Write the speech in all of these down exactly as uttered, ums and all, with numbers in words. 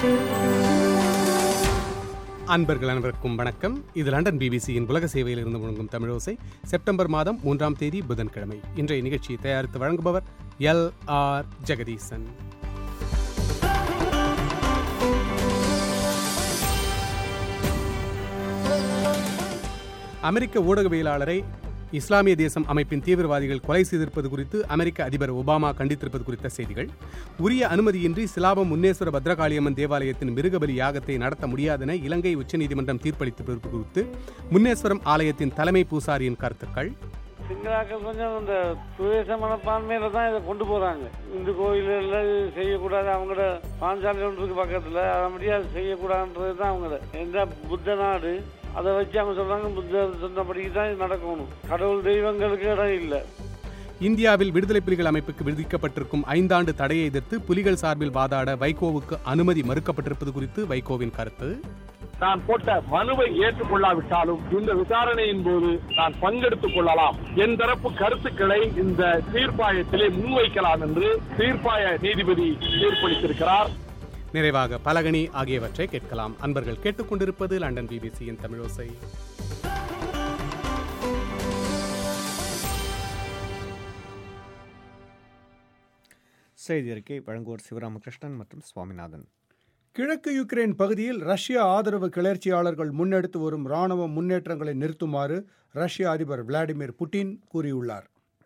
அன்பர்கள் அனைவருக்கும் வணக்கம். இது லண்டன் பிபிசியின் உலக சேவையில் இருந்து முழங்கும் தமிழோசை. செப்டம்பர் மாதம் மூன்றாம் தேதி புதன்கிழமை. இன்றைய நிகழ்ச்சியை தயாரித்து வழங்குபவர் எல் ஆர் ஜெகதீசன். அமெரிக்க ஊடகவியலாளரை இஸ்லாமிய தேசம் அமைப்பின் தீவிரவாதிகள் கொலை செய்திருப்பது குறித்து அமெரிக்க அதிபர் ஒபாமா கண்டித்திருப்பது குறித்த செய்திகள், உரிய அனுமதியின்றி சிலாபம் முன்னேஸ்வர பத்ரகாளியம்மன் தேவாலயத்தின் மிருகபலி யாகத்தை நடத்த முடியாதென இலங்கை உச்சநீதிமன்றம் தீர்ப்பளித்திருப்பது குறித்து முன்னேஸ்வரம் ஆலயத்தின் தலைமை பூசாரியின் கருத்துக்கள், சிங்களாக்கள் கொஞ்சம் இந்த சுவேச மனப்பான்மையில தான் இதை கொண்டு போறாங்க. இந்து கோயில்கள் செய்யக்கூடாது, அவங்களோட பாஞ்சாலி ஒன்றுக்கு பக்கத்துல அதை முடியாது செய்யக்கூடாதுன்றது தான் அவங்கள. எந்த புத்த நாடு அதை வச்சு அவங்க சொல்றாங்க, புத்தர் சொன்னபடிக்கு தான் நடக்கணும், கடவுள் தெய்வங்களுக்கு இடம் இல்லை. இந்தியாவில் விடுதலை புலிகள் அமைப்புக்கு விதிக்கப்பட்டிருக்கும் ஐந்தாண்டு தடையை எதிர்த்து புலிகள் சார்பில் வாதாட வைகோவுக்கு அனுமதி மறுக்கப்பட்டிருப்பது குறித்து வைகோவின் கருத்து, நான் போட்ட மனுவை ஏற்றுக்கொள்ளாவிட்டாலும் இந்த விசாரணையின் போது நான் பங்கெடுத்துக் கொள்ளலாம், என் தரப்பு கருத்துக்களை இந்த தீர்ப்பாயத்திலே முன்வைக்கலாம் என்று தீர்ப்பாய நீதிபதி தீர்ப்பளித்திருக்கிறார். நிறைவாக பலகணி ஆகியவற்றை கேட்கலாம். அன்பர்கள் கேட்டுக்கொண்டிருப்பது லண்டன் பிபிசியின் தமிழோசை. செய்தி அறிக்கை வழங்குவோர் சிவராமகிருஷ்ணன் மற்றும் சுவாமிநாதன். கிழக்கு யுக்ரைன் பகுதியில் ரஷ்ய ஆதரவு கிளர்ச்சியாளர்கள் முன்னெடுத்து வரும் இராணுவ முன்னேற்றங்களை நிறுத்துமாறு ரஷ்ய அதிபர் விளாடிமிர் புட்டின் கூறியுள்ளார்.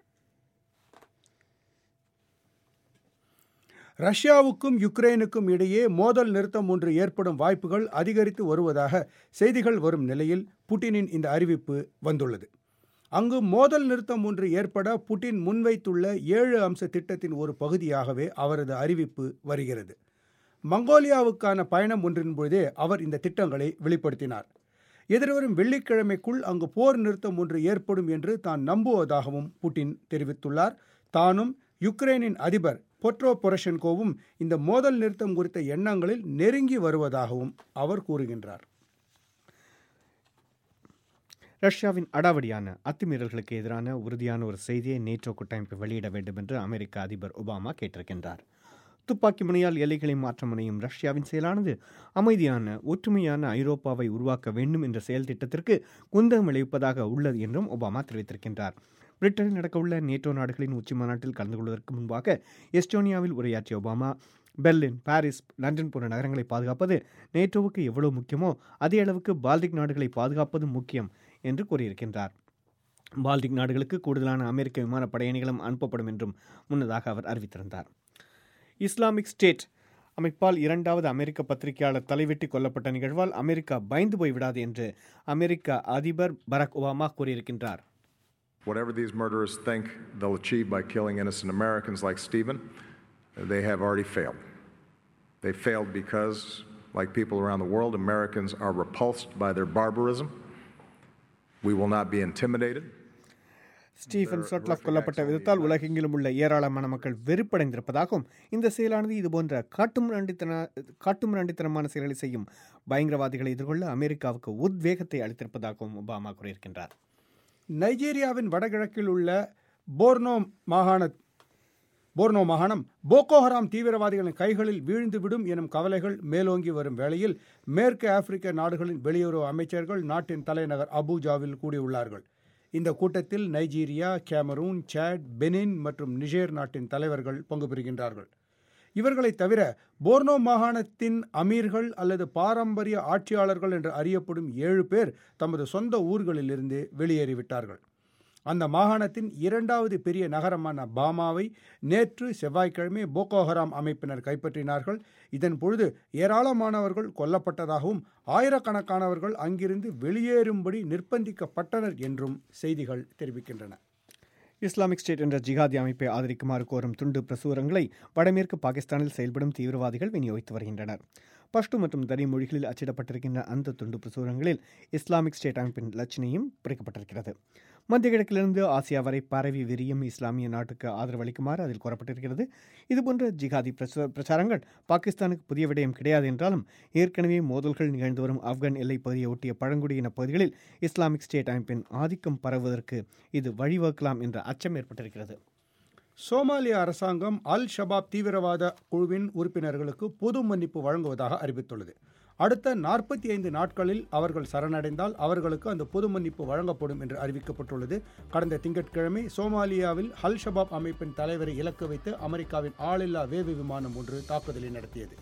ரஷ்யாவுக்கும் யுக்ரைனுக்கும் இடையே மோதல் நிறுத்தம் ஒன்று ஏற்படும் வாய்ப்புகள் அதிகரித்து வருவதாக செய்திகள் வரும் நிலையில் புட்டினின் இந்த அறிவிப்பு வந்துள்ளது. அங்கு மோதல் நிறுத்தம் ஒன்று ஏற்பட புட்டின் முன்வைத்துள்ள ஏழு அம்ச திட்டத்தின் ஒரு பகுதியாகவே அவரது அறிவிப்பு வருகிறது. மங்கோலியாவுக்கான பயணம் ஒன்றின் பொழுதே அவர் இந்த திட்டங்களை வெளிப்படுத்தினார். எதிர்வரும் வெள்ளிக்கிழமைக்குள் அங்கு போர் நிறுத்தம் ஒன்று ஏற்படும் என்று தான் நம்புவதாகவும் புட்டின் தெரிவித்துள்ளார். தானும் யுக்ரைனின் அதிபர் பெட்ரோ பொரோஷென்கோவும் இந்த மோதல் நிறுத்தம் குறித்த எண்ணங்களில் நெருங்கி வருவதாகவும் அவர் கூறுகின்றார். ரஷ்யாவின் அடாவடியான அத்துமீறல்களுக்கு எதிரான உறுதியான ஒரு செய்தியை நேட்டோ கூட்டமைப்பு வெளியிட வேண்டும் என்று அமெரிக்க அதிபர் ஒபாமா கேட்டிருக்கின்றார். துப்பாக்கி முனையால் எல்லைகளை மாற்ற முனையும் ரஷ்யாவின் செயலானது அமைதியான ஒற்றுமையான ஐரோப்பாவை உருவாக்க வேண்டும் என்ற செயல் திட்டத்திற்கு குந்தகம் விளைவிப்பதாக உள்ளது என்றும் ஒபாமா தெரிவித்திருக்கின்றார். பிரிட்டனில் நடக்கவுள்ள நேட்டோ நாடுகளின் உச்சி மாநாட்டில் கலந்து கொள்வதற்கு முன்பாக எஸ்டோனியாவில் உரையாற்றிய ஒபாமா, பெர்லின், பாரிஸ், லண்டன் போன்ற நகரங்களை பாதுகாப்பது நேட்டோவுக்கு எவ்வளவு முக்கியமோ அதே அளவுக்கு பால்டிக் நாடுகளை பாதுகாப்பதும் முக்கியம் என்று கூறியிருக்கின்றார். பால்டிக் நாடுகளுக்கு கூடுதலான அமெரிக்க விமானப்படை அணிகளும் அனுப்பப்படும் என்றும் முன்னதாக அவர் அறிவித்திருந்தார். இஸ்லாமிக் ஸ்டேட் அமைப்பால் இரண்டாவது அமெரிக்க பத்திரிகையாளர் தலைவெட்டி கொல்லப்பட்ட நிகழ்வால் அமெரிக்கா பயந்து போய்விடாது என்று அமெரிக்க அதிபர் பராக் ஒபாமா கூறியிருக்கின்றார். Whatever these murderers think they'll achieve by killing innocent Americans like Stephen, they have already failed. They failed because, like people around the world, Americans are repulsed by their barbarism. We will not be intimidated. Stephen Sotloff கொல்லப்பட்ட விதத்தால் உலகெங்கிலும் உள்ள ஏராளமான மக்கள் வெறுப்படைந்திருப்பதாகவும் இந்த செயலானது இதுபோன்ற காட்டுமிராண்டித்தன காட்டுமிராண்டித்தனமான செயல்களை செய்யும் பயங்கரவாதிகளை எதிர்கொள்ள அமெரிக்காவுக்கு உத்வேகத்தை அளித்திருப்பதாகவும் ஒபாமா கூறியிருக்கின்றார். நைஜீரியாவின் வடகிழக்கில் உள்ள போர்னோ மாகாண போர்னோ மாகாணம் போகோ ஹராம் தீவிரவாதிகளின் கைகளில் வீழ்ந்துவிடும் எனும் கவலைகள் மேலோங்கி வரும் வேளையில் மேற்கு ஆப்பிரிக்க நாடுகளின் வெளியுறவு அமைச்சர்கள் நாட்டின் தலைநகர் அபூஜாவில் கூடியுள்ளார்கள். இந்த கூட்டத்தில் நைஜீரியா, கேமரூன், சாட், பெனின் மற்றும் நிஜேர் நாட்டின் தலைவர்கள் பங்கு பெறுகின்றார்கள். இவர்களை தவிர போர்னோ மாகாணத்தின் அமீர்கள் அல்லது பாரம்பரிய ஆட்சியாளர்கள் என்று அறியப்படும் ஏழு பேர் தமது சொந்த ஊர்களிலிருந்து வெளியேறிவிட்டார்கள். அந்த மாகாணத்தின் இரண்டாவது பெரிய நகரமான பாமாவை நேற்று செவ்வாய்க்கிழமை போகோ ஹராம் அமைப்பினர் கைப்பற்றினார்கள். இதன் பொழுது ஏராளமானவர்கள் கொல்லப்பட்டதாகவும் ஆயிரக்கணக்கானவர்கள் அங்கிருந்து வெளியேறும்படி நிர்பந்திக்கப்பட்டனர் என்றும் செய்திகள் தெரிவிக்கின்றன. இஸ்லாமிக் ஸ்டேட் என்ற ஜிஹாதி அமைப்பை ஆதரிக்குமாறு கோரும் துண்டு பிரசுரங்களை வடமேற்கு பாகிஸ்தானில் செயல்படும் தீவிரவாதிகள் விநியோகித்து வருகின்றனர். பஷ்டு மற்றும் தரி மொழிகளில் அச்சிடப்பட்டிருக்கின்ற அந்த துண்டு பிரசுரங்களில் இஸ்லாமிக் ஸ்டேட் அமைப்பின் லட்சணையும் பிரிக்கப்பட்டிருக்கிறது. மத்திய கிழக்கிலிருந்து ஆசியா வரை பரவி விரியும் இஸ்லாமிய நாட்டுக்கு ஆதரவு அளிக்குமாறு அதில் கூறப்பட்டிருக்கிறது. இதுபோன்ற ஜிஹாதி பிரச்சாரங்கள் பாகிஸ்தானுக்கு புதிய விடயம் கிடையாது என்றாலும் ஏற்கனவே மோதல்கள் நிகழ்ந்து வரும் ஆப்கான் எல்லைப் பகுதியை ஒட்டிய பழங்குடியின பகுதிகளில் இஸ்லாமிக் ஸ்டேட் அமைப்பின் ஆதிக்கம் பரவுவதற்கு இது வழிவகுக்கலாம் என்ற அச்சம் ஏற்பட்டிருக்கிறது. சோமாலிய அரசாங்கம் அல் ஷபாப் தீவிரவாத குழுவின் உறுப்பினர்களுக்கு பொது மன்னிப்பு வழங்குவதாக அறிவித்துள்ளது. அடுத்த நாற்பத்தி ஐந்து நாட்களில் அவர்கள் சரணடைந்தால் அவர்களுக்கு அந்த பொது மன்னிப்பு வழங்கப்படும் என்று அறிவிக்கப்பட்டுள்ளது. கடந்த திங்கட்கிழமை சோமாலியாவில் அல் ஷபாப் அமைப்பின் தலைவரை இலக்கு வைத்து அமெரிக்காவின் ஆளில்லா வேவு விமானம் ஒன்று தாக்குதலை நடத்தியது.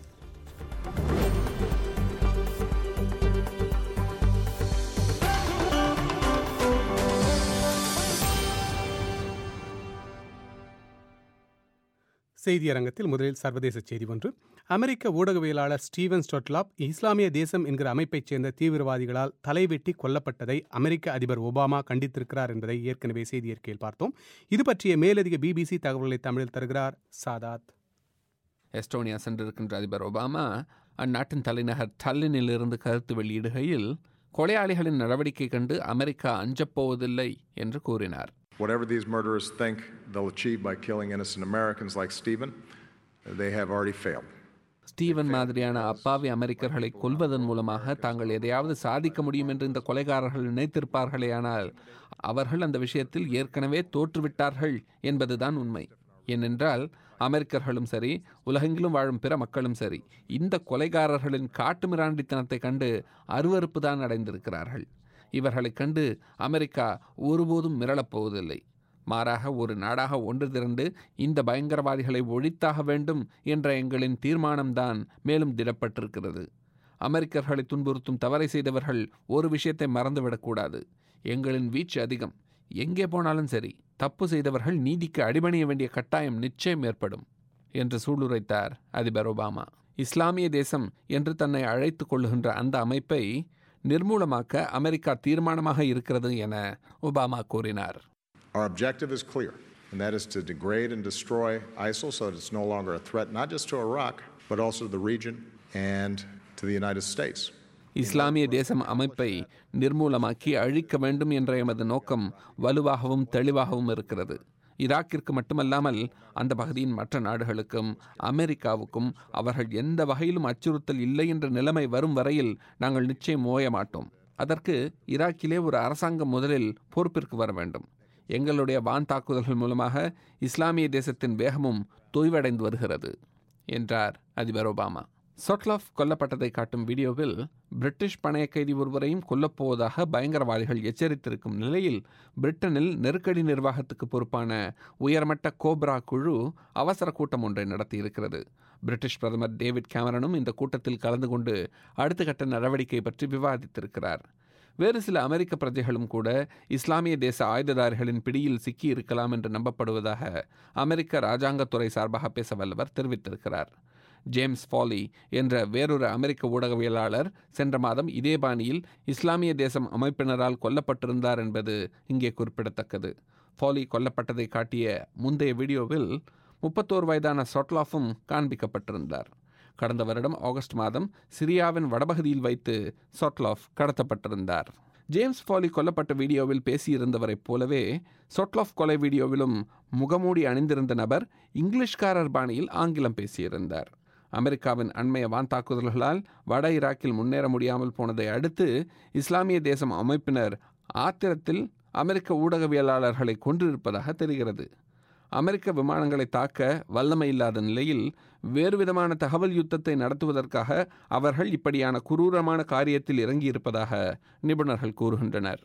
செய்தியரங்கத்தில் முதலில் சர்வதேச செய்தி ஒன்று. அமெரிக்க ஊடகவியலாளர் ஸ்டீவன் ஸ்டொட்லாப் இஸ்லாமிய தேசம் என்கிற அமைப்பைச் சேர்ந்த தீவிரவாதிகளால் தலைவெட்டி கொல்லப்பட்டதை அமெரிக்க அதிபர் ஒபாமா கண்டித்திருக்கிறார் என்பதை ஏற்கனவே செய்தியறிக்கையில் பார்த்தோம். இது பற்றிய மேலதிக பிபிசி தகவல்களை தமிழில் தருகிறார் சாதாத். எஸ்டோனியா சென்றிருக்கின்ற அதிபர் ஒபாமா அந்நாட்டின் தலைநகர் டல்லினில் இருந்து கருத்து வெளியிடுகையில் கொலையாளிகளின் நடவடிக்கை கண்டு அமெரிக்கா அஞ்சப்போவதில்லை என்று கூறினார். Whatever these murderers think they'll achieve by killing innocent Americans like Stephen, they have already failed. Steven மாதிரியான அப்பாவி அமெரிக்கர்களை கொல்வதன் மூலமாக தாங்கள் எதையாவது சாதிக்க முடியும் என்று இந்த கொலைகாரர்கள் நினைத்திருப்பார்களேயானால் அவர்கள் அந்த விஷயத்தில் ஏற்கனவே தோற்றுவிட்டார்கள் என்பதுதான் உண்மை. ஏனென்றால் அமெரிக்கர்களும் சரி, உலகெங்கிலும் வாழும் பிற மக்களும் சரி, இந்த கொலைகாரர்களின் காட்டுமிராண்டித்தனத்தை கண்டு அருவருப்பு தான் அடைந்திருக்கிறார்கள். இவர்களை கண்டு அமெரிக்கா ஒருபோதும் மிரளப்போவதில்லை. மாறாக ஒரு நாடாக ஒன்று திரண்டு இந்த பயங்கரவாதிகளை ஒழித்தாக வேண்டும் என்ற எங்களின் தீர்மானம்தான் மேலும் திடப்பட்டிருக்கிறது. அமெரிக்கர்களை துன்புறுத்தும் தவறை செய்தவர்கள் ஒரு விஷயத்தை மறந்துவிடக்கூடாது. எங்களின் வீச்சு அதிகம். எங்கே போனாலும் சரி, தப்பு செய்தவர்கள் நீதிக்கு அடிபணிய வேண்டிய கட்டாயம் நிச்சயம் ஏற்படும் என்று சூளுரைத்தார் அதிபர் ஒபாமா. இஸ்லாமிய தேசம் என்று தன்னை அழைத்து கொள்ளுகின்ற அந்த அமைப்பை நிர்மூலமாக்க அமெரிக்கா தீர்மானமாக இருக்கிறது என ஒபாமா கூறினார். Our objective is clear, and that is to degrade and destroy ISIL so that it's no longer a threat not just to Iraq but also to the region and to the United States. இஸ்லாமிய தேசம் அமைப்பை நிர்மூலமாக்கி அழிக்க வேண்டும் என்ற எமது நோக்கம் வலுவாகவும் தெளிவாகவும் இருக்கிறது. ஈராக்கிற்கு மட்டுமல்லாமல் அந்த பகுதியின் மற்ற நாடுகளுக்கும் அமெரிக்காவுக்கும் அவர்கள் எந்த வகையிலும் அச்சுறுத்தல் இல்லை என்ற நிலைமை வரும் வரையில் நாங்கள் நிச்சயம் ஓய மாட்டோம். அதற்கு ஈராக்கிலே ஒரு அரசாங்கம் முதலில் பொறுப்பிற்கு வர வேண்டும். எங்களுடைய வான் தாக்குதல்கள் மூலமாக இஸ்லாமிய தேசத்தின் வேகமும் தொய்வடைந்து வருகிறது என்றார் அதிபர் ஒபாமா. சொட்லாஃப் கொல்லப்பட்டதை காட்டும் வீடியோவில் பிரிட்டிஷ் பணைய கைதி ஒருவரையும் கொல்லப்போவதாக பயங்கரவாதிகள் எச்சரித்திருக்கும் நிலையில் பிரிட்டனில் நெருக்கடி நிர்வாகத்துக்கு பொறுப்பான உயர்மட்ட கோப்ரா குழு அவசர கூட்டம் ஒன்றை நடத்தியிருக்கிறது. பிரிட்டிஷ் பிரதமர் டேவிட் கேமரனும் இந்த கூட்டத்தில் கலந்து கொண்டு அடுத்த கட்ட நடவடிக்கை பற்றி விவாதித்திருக்கிறார். வேறு சில அமெரிக்க பிரஜைகளும் கூட இஸ்லாமிய தேச ஆயுததாரிகளின் பிடியில் சிக்கி இருக்கலாம் என்று நம்பப்படுவதாக அமெரிக்க இராஜாங்கத்துறை சார்பாக பேச வல்லவர் தெரிவித்திருக்கிறார். ஜேம்ஸ் ஃபாலி என்ற வேறொரு அமெரிக்க ஊடகவியலாளர் சென்ற மாதம் இதே பாணியில் இஸ்லாமிய தேசம் அமைப்பினரால் கொல்லப்பட்டிருந்தார் என்பது இங்கே குறிப்பிடத்தக்கது. ஃபாலி கொல்லப்பட்டதை காட்டிய முந்தைய வீடியோவில் முப்பத்தோரு வயதான சொட்லாஃபும் காண்பிக்கப்பட்டிருந்தார். கடந்த வருடம் ஆகஸ்ட் மாதம் சிரியாவின் வடபகுதியில் வைத்து சொட்லாஃப் கடத்தப்பட்டிருந்தார். ஜேம்ஸ் ஃபாலி கொல்லப்பட்ட வீடியோவில் பேசியிருந்தவரைப் போலவே சொட்லாஃப் கொலை வீடியோவிலும் முகமூடி அணிந்திருந்த நபர் இங்கிலீஷ்காரர் பாணியில் ஆங்கிலம் பேசியிருந்தார். அமெரிக்காவின் அண்மைய வான் தாக்குதல்களால் வட ஈராக்கில் முன்னேற முடியாமல் போனதை அடுத்து இஸ்லாமிய தேசம் அமைப்பினர் ஆத்திரத்தில் அமெரிக்க ஊடகவியலாளர்களை கொன்றிருப்பதாக தெரிகிறது. அமெரிக்க விமானங்களை தாக்க வல்லமை இல்லாத நிலையில் வேறுவிதமான தகவல் யுத்தத்தை நடத்துவதற்காக அவர்கள் இப்படியான குரூரமான காரியத்தில் இறங்கியிருப்பதாக நிபுணர்கள் கூறுகின்றனர்.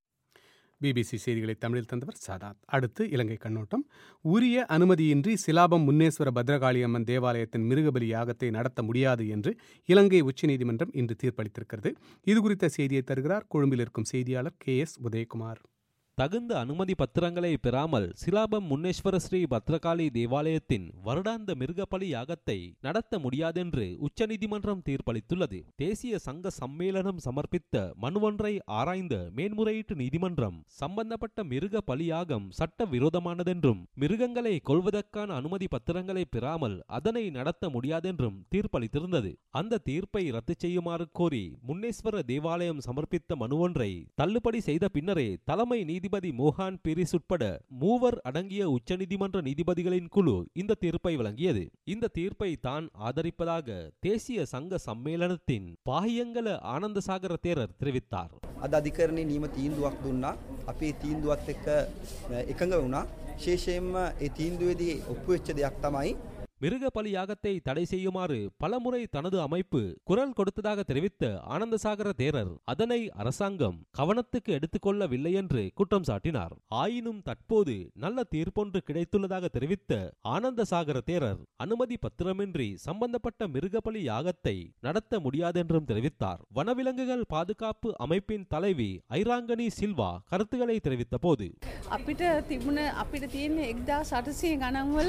பிபிசி செய்திகளை தமிழில் தந்தவர் சாதாத். அடுத்து இலங்கை கண்ணோட்டம். உரிய அனுமதியின்றி சிலாபம் முன்னேஸ்வர பத்ரகாளியம்மன் தேவாலயத்தின் மிருகபலி யாகத்தை நடத்த முடியாது என்று இலங்கை உச்சநீதிமன்றம் இன்று தீர்ப்பளித்திருக்கிறது. இதுகுறித்த செய்தியை தருகிறார் கொழும்பில் இருக்கும் செய்தியாளர் கே எஸ் உதயகுமார். தகுந்த அனுமதி பத்திரங்களை பெறாமல் சிலாபம் முன்னேஸ்வர ஸ்ரீ பத்ரகாளி தேவாலயத்தின் வருடாந்த மிருகபலி யாகத்தை நடத்த முடியாதென்று உச்சநீதிமன்றம் தீர்ப்பளித்துள்ளது. தேசிய சங்க சம்மேளனம் சமர்ப்பித்த மனுவொன்றை ஆராய்ந்த மேன்முறையீட்டு நீதிமன்றம் சம்பந்தப்பட்ட மிருக பலியாகம் சட்ட விரோதமானதென்றும் மிருகங்களை கொல்வதற்கான அனுமதி பத்திரங்களை பெறாமல் அதனை நடத்த முடியாதென்றும் தீர்ப்பளித்திருந்தது. அந்த தீர்ப்பை ரத்து செய்யுமாறு கோரி முன்னேஸ்வர தேவாலயம் சமர்ப்பித்த மனுவொன்றை தள்ளுபடி செய்த பின்னரே தலைமை நீதி நீதிபதி மோகன் பீரிஸ் உட்பட மூவர் அடங்கிய உச்சநீதிமன்ற நீதிபதிகளின் குழு இந்த தீர்ப்பை வழங்கியது. இந்த தீர்ப்பை தான் ஆதரிப்பதாக தேசிய சங்க சம்மேளனத்தின் பாහියංගල ආනන්දසාගර தேரர் தெரிவித்தார். අද අධිකරණයේ නියම තීන්දුවක් දුන්නා. අපේ තීන්දුවත් එක්ක එකඟ වුණා. විශේෂයෙන්ම ඒ තීන්දුවේදී ඔප්පු වෙච්ච දෙයක් තමයි மிருக பலி யாகத்தை தடை செய்யுமாறு பலமுறை தனது அமைப்பு குரல் கொடுத்ததாக தெரிவித்த ஆனந்தசாகர தேரர் அதனை அரசாங்கம் கவனத்துக்கு எடுத்துக்கொள்ளவில்லை என்று குற்றம் சாட்டினார். ஆயினும் தற்போது நல்ல தீர்ப்பொன்று கிடைத்துள்ளதாக தெரிவித்த ஆனந்தசாகர தேரர் அனுமதி பத்திரமின்றி சம்பந்தப்பட்ட மிருகபலி யாகத்தை நடத்த முடியாதென்றும் தெரிவித்தார். வனவிலங்குகள் பாதுகாப்பு அமைப்பின் தலைவி ஐராங்கனி சில்வா கருத்துக்களை தெரிவித்த போது අපිට තිබුණ අපිට තියෙන එක්දාස් අටසිය ගණන් වල